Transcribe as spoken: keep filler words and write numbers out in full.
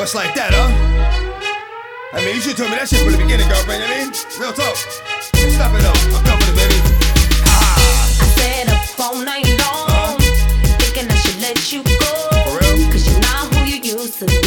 it's like that, huh? I mean, you should've told me that shit from the beginning, girlfriend, you know what I mean? Real talk. Stop it up, I'm done with it, baby. Ah. I stayed up all night long, uh-huh. thinking I should let you go. For real? Cause you're not who you used to be.